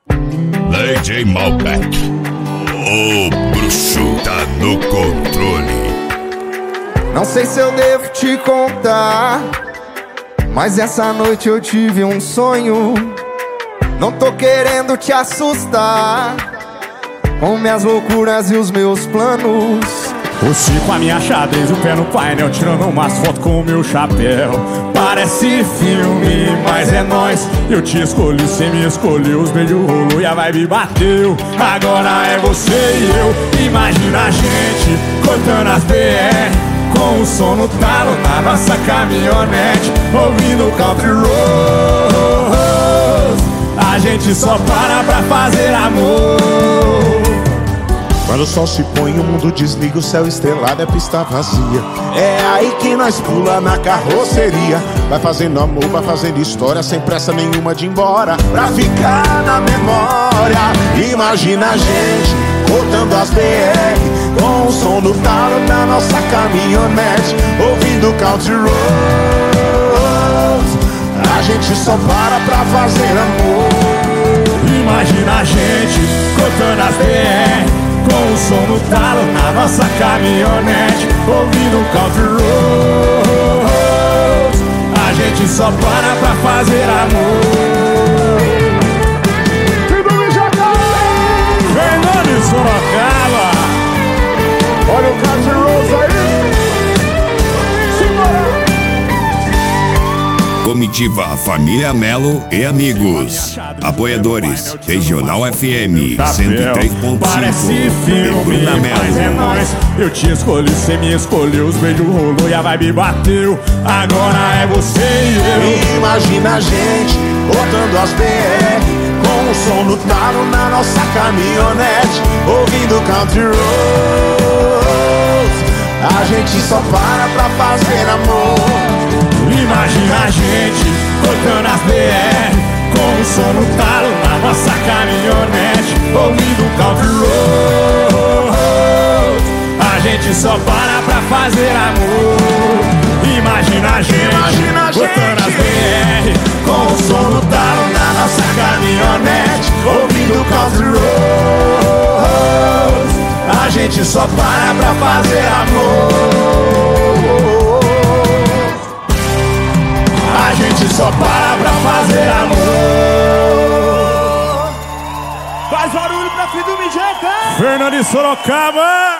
DJ Malbec, o bruxo tá no controle. Não sei se eu devo te contar, mas essa noite eu tive um sonho. Não tô querendo te assustar com minhas loucuras e os meus planos. Você com a minha xadrez, o pé no painel, tirando umas fotos com o meu chapéu. Parece filme, mas é nóis. Eu te escolhi, cê me escolheu. Os beijos rolou e a vibe bateu. Agora é você e eu. Imagina a gente cortando as BR, com o som no talo na nossa caminhonete, ouvindo country roads. A gente só para pra fazer amor. Quando o sol se põe, o mundo desliga, o céu estrelado é pista vazia. É aí que nós pula na carroceria. Vai fazendo amor, vai fazendo história, sem pressa nenhuma de ir embora, pra ficar na memória. Imagina a gente cortando as BR, com o som do talo da nossa caminhonete, ouvindo country roads. A gente só para pra fazer amor. Imagina a gente cortando as BR, com o som no talo na nossa caminhonete, ouvindo country roads. A gente só para pra fazer amor. Fernando de Sorocaba, Olha o country roads aí. Comitiva Família Melo e amigos. Apoiadores Regional FM 103.5. Parece filme, mas é nóis. Eu te escolhi, cê me escolheu. Os beijos rolou e a vibe bateu. Agora é você e eu. Imagina a gente cortando as BR, com o som no talo na nossa caminhonete, ouvindo country roads. A gente só para pra fazer amor. Imagina a gente cortando as BR, com o som no talo na nossa caminhonete, ouvindo country roads. A gente só para pra fazer amor. Imagina a gente cortando as BR, com o som no talo na nossa caminhonete, ouvindo country roads. A gente só para pra fazer amor. A gente só para pra fazer amor. Faz barulho pra filho do Mijeta. Fernando de Sorocaba.